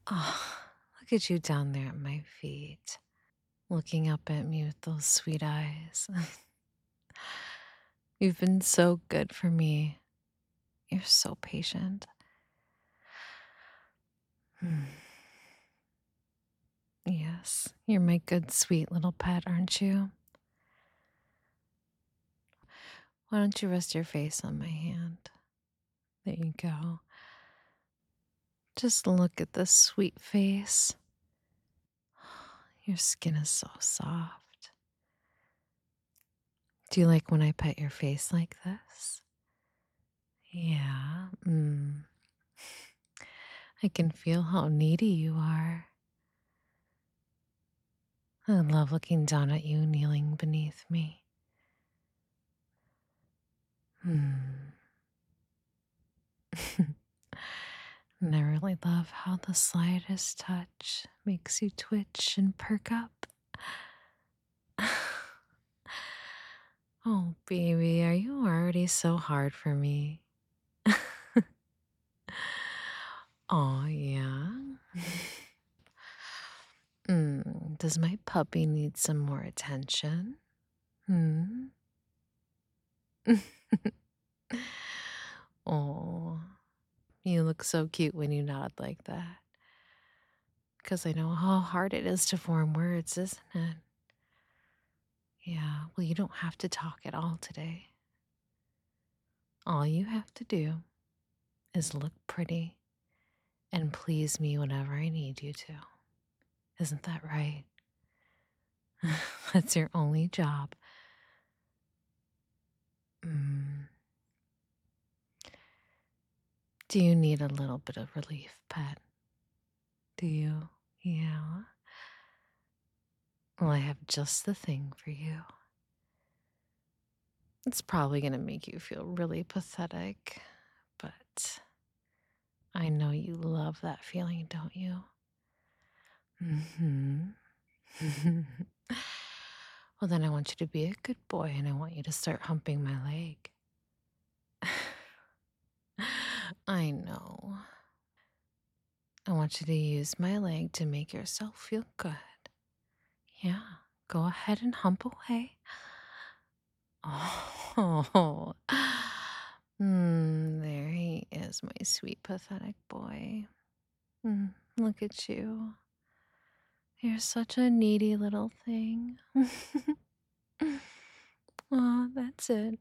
Oh, look at you down there at my feet, looking up at me with those sweet eyes. You've been so good for me. You're so patient. Hmm. Yes, you're my good, sweet little pet, aren't you? Why don't you rest your face on my hand? There you go. Just look at this sweet face. Your skin is so soft. Do you like when I pet your face like this? Yeah. I can feel how needy you are. I love looking down at you kneeling beneath me. Hmm. And I really love how the slightest touch makes you twitch and perk up. Oh, baby, are you already so hard for me? Oh, yeah. Does my puppy need some more attention? Hmm. Oh, you look so cute when you nod like that. Because I know how hard it is to form words, isn't it? Yeah, well, you don't have to talk at all today. All you have to do is look pretty and please me whenever I need you to. Isn't that right? That's your only job. Mm. Do you need a little bit of relief, pet? Do you? Yeah. Well, I have just the thing for you. It's probably going to make you feel really pathetic, but I know you love that feeling, don't you? Hmm. Well, then I want you to be a good boy and I want you to start humping my leg. I know. I want you to use my leg to make yourself feel good. Yeah, go ahead and hump away. Oh, there he is, my sweet, pathetic boy. Look at you. You're such a needy little thing. Oh, that's it.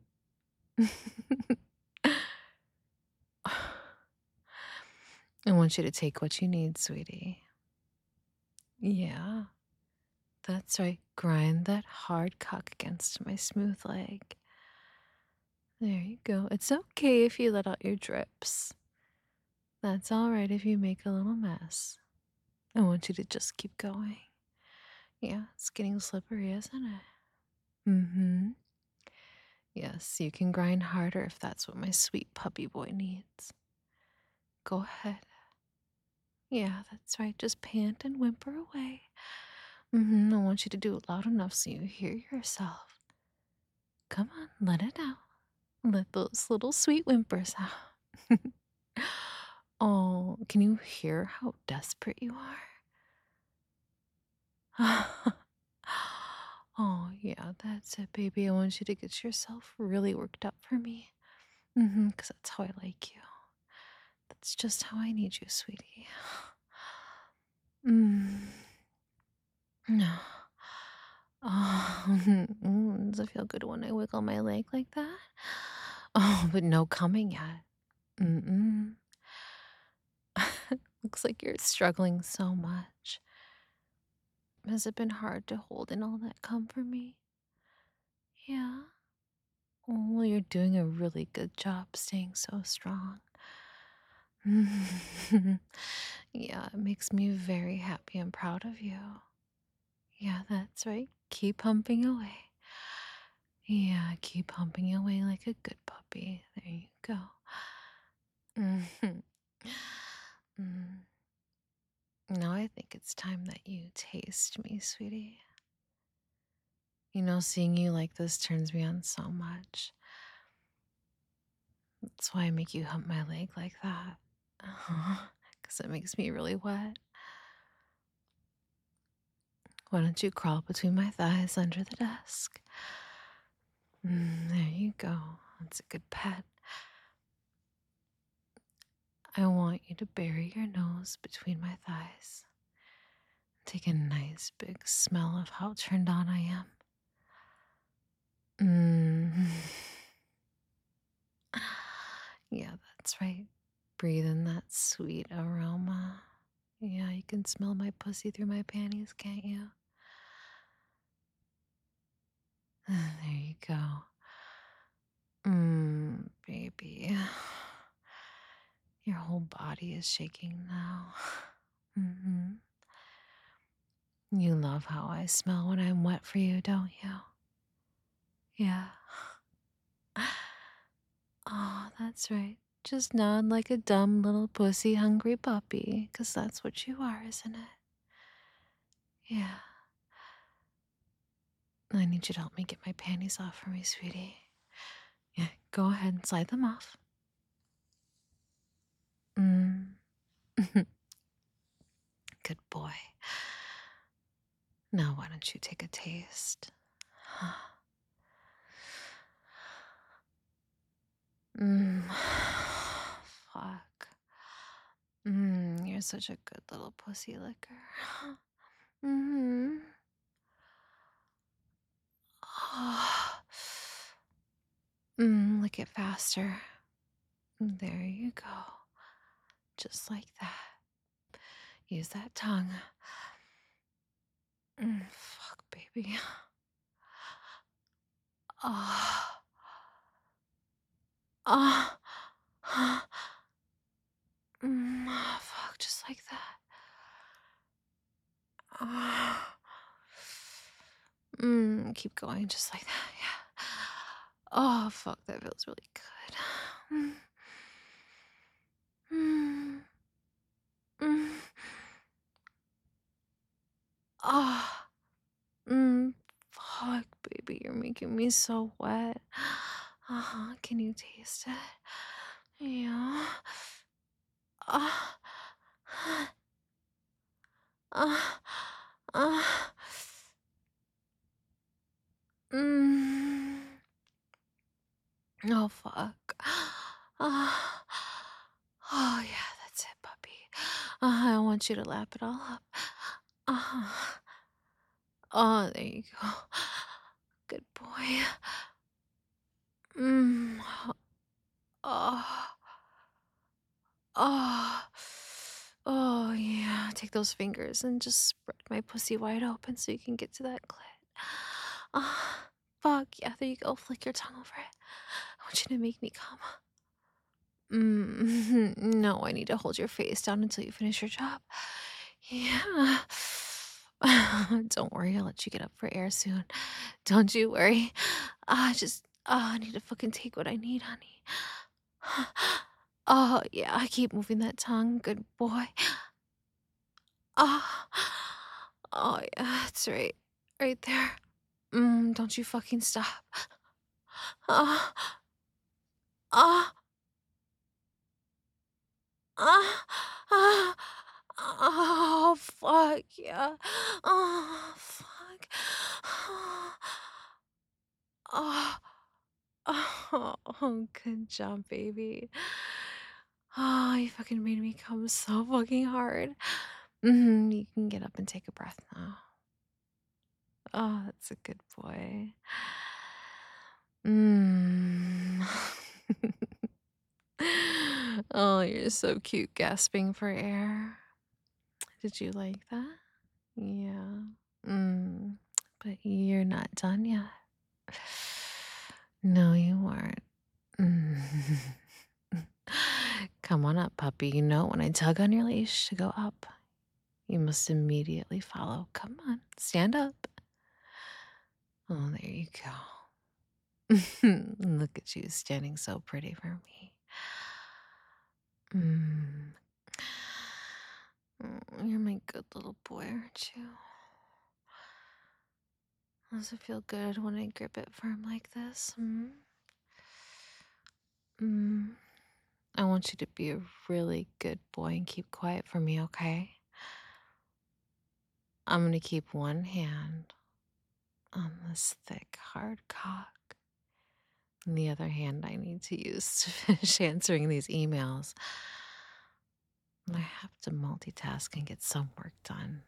I want you to take what you need, sweetie. Yeah, that's right. Grind that hard cock against my smooth leg. There you go. It's okay if you let out your drips. That's all right if you make a little mess. I want you to just keep going. Yeah, it's getting slippery, isn't it? Mm-hmm. Yes, you can grind harder if that's what my sweet puppy boy needs. Go ahead. Yeah, that's right. Just pant and whimper away. I want you to do it loud enough so you hear yourself. Come on, let it out. Let those little sweet whimpers out. Oh, can you hear how desperate you are? Oh, yeah, that's it, baby. I want you to get yourself really worked up for me. Because that's how I like you. That's just how I need you, sweetie. Mm. No. Oh, does it feel good when I wiggle my leg like that? Oh, but no coming yet. Mm-mm. Looks like you're struggling so much. Has it been hard to hold in all that come for me? Yeah. Oh, well, you're doing a really good job staying so strong. Yeah, it makes me very happy and proud of you. Yeah, that's right. Keep humping away. Yeah, keep humping away like a good puppy. There you go. Mhm. Mm. Now I think it's time that you taste me, sweetie. You know, seeing you like this turns me on so much. That's why I make you hump my leg like that. Because it makes me really wet. Why don't you crawl between my thighs under the desk? There you go. That's a good pet. I want you to bury your nose between my thighs. Take a nice big smell of how turned on I am. Mm. Yeah, that's right. Breathe in that sweet aroma. Yeah, you can smell my pussy through my panties, can't you? There you go. Baby. Your whole body is shaking now. hmm You love how I smell when I'm wet for you, don't you? Yeah. Oh, that's right. Just nod like a dumb little pussy hungry puppy, 'cause that's what you are, isn't it? Yeah. I need you to help me get my panties off for me, sweetie. Yeah, go ahead and slide them off. Mm. Good boy. Now, why don't you take a taste? Mm. Fuck. You're such a good little pussy licker. mm-hmm. Lick it faster. There you go. Just like that. Use that tongue. Fuck, baby. Ah. Ah. Fuck, just like that. Ah. Keep going, just like that. Yeah. Oh, fuck, that feels really good. Mm, mm, mm. Ah. Fuck, baby, you're making me so wet. Can you taste it? Yeah. Ah. Ah. Ah. Mm. Oh, fuck. Ah. Oh, yeah, that's it, puppy. I want you to lap it all up. Ah. Oh, there you go. Good boy. Mm. Oh. Oh. Oh, yeah. Take those fingers and just spread my pussy wide open so you can get to that clit. Ah. Fuck. Yeah, there you go. Flick your tongue over it. I want you to make me come. No, I need to hold your face down until you finish your job. Yeah. Don't worry, I'll let you get up for air soon. Don't you worry. I need to fucking take what I need, honey. Oh, yeah, I keep moving that tongue. Good boy. Oh, oh, yeah, that's right. Right there. Don't you fucking stop. Ah, ah, ah, ah. Oh, fuck, yeah. Oh, fuck. Oh, oh, good job, baby. Oh, you fucking made me come so fucking hard. You can get up and take a breath now. Oh, that's a good boy. Mm. Oh, you're so cute, gasping for air. Did you like that? Yeah. Mm. But you're not done yet. No, you weren't. Mm. Come on up, puppy. You know when I tug on your leash to go up, you must immediately follow. Come on, stand up. Oh, there you go. Look at you standing so pretty for me. Mm. You're my good little boy, aren't you? Does it feel good when I grip it firm like this? Mm. I want you to be a really good boy and keep quiet for me, okay? I'm gonna keep one hand on this thick, hard cock. And the other hand I need to use to finish answering these emails. I have to multitask and get some work done.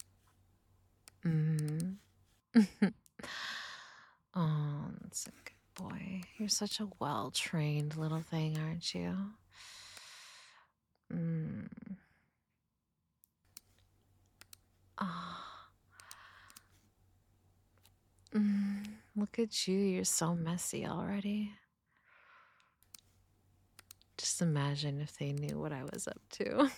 Oh, that's a good boy. You're such a well-trained little thing, aren't you? Ah. Look at you. You're so messy already. Just imagine if they knew what I was up to.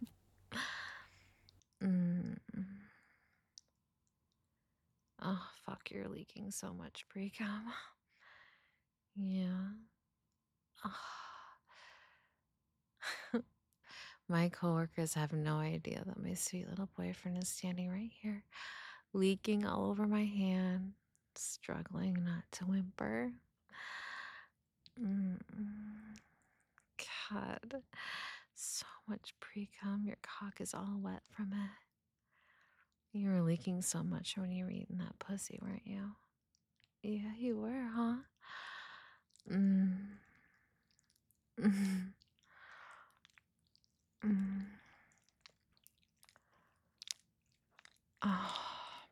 Oh, fuck, you're leaking so much pre-com. Yeah. My coworkers have no idea that my sweet little boyfriend is standing right here, leaking all over my hand, struggling not to whimper. God, so much pre-cum. Your cock is all wet from it. You were leaking so much when you were eating that pussy, weren't you? Yeah, you were, huh? Mm. Mm. Mm. Oh.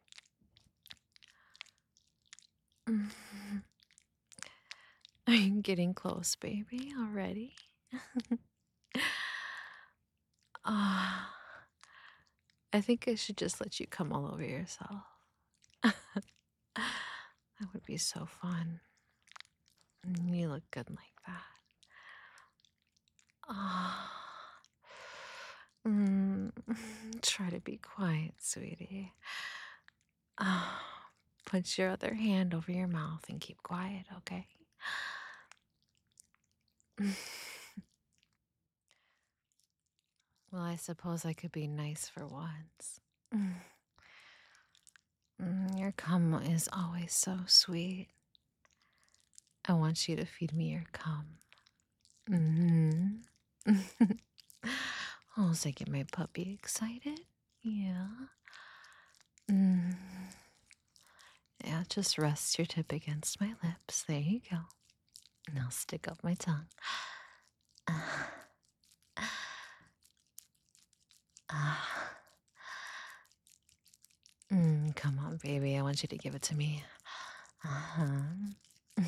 Mm. Are you getting close, baby, already? Ah. I think I should just let you come all over yourself. That would be so fun. You look good like that. Ah. Try to be quiet, sweetie. Ah. Put your other hand over your mouth and keep quiet, okay? Well, I suppose I could be nice for once. Your cum is always so sweet. I want you to feed me your cum. Oh, so I get my puppy excited? Yeah. Yeah, just rest your tip against my lips. There you go. And I'll stick up my tongue. Come on, baby. I want you to give it to me. Uh-huh.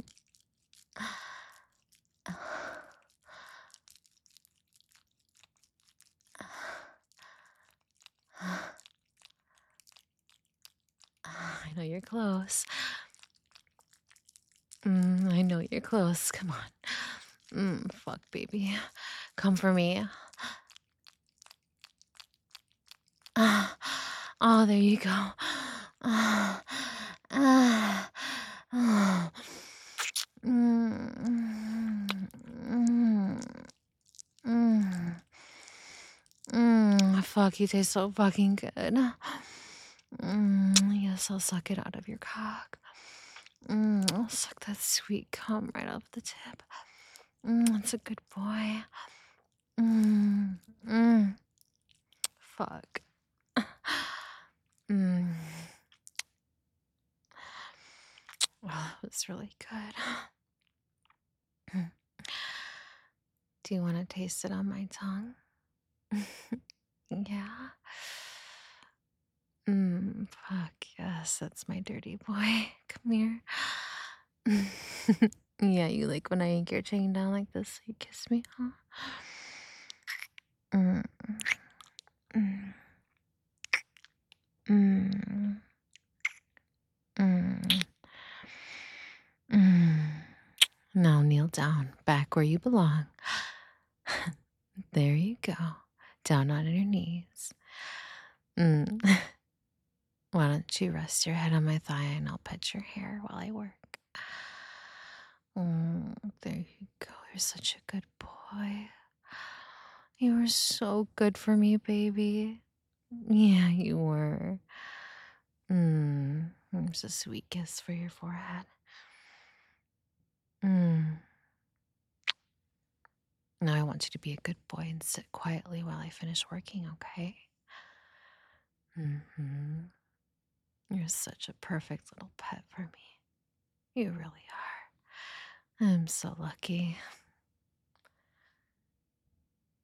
I know you're close. I know you're close. Come on. Fuck, baby. Come for me. Oh, there you go. Fuck, you taste so fucking good. Yes, I'll suck it out of your cock. I'll suck that sweet cum right off the tip. That's a good boy. Fuck. Well, that was really good. Do you want to taste it on my tongue? Yeah. Fuck yes, that's my dirty boy. Come here. Yeah, you like when I yank your chain down like this so you kiss me, huh? Mm. Mm. Mm. Mm. Mm. Now kneel down, back where you belong. There you go. Down on your knees. Why don't you rest your head on my thigh and I'll pet your hair while I work. There you go. You're such a good boy. You were so good for me, baby. Yeah, you were. There's a sweet kiss for your forehead. Now I want you to be a good boy and sit quietly while I finish working, okay? Mhm. You're such a perfect little pet for me. You really are. I'm so lucky.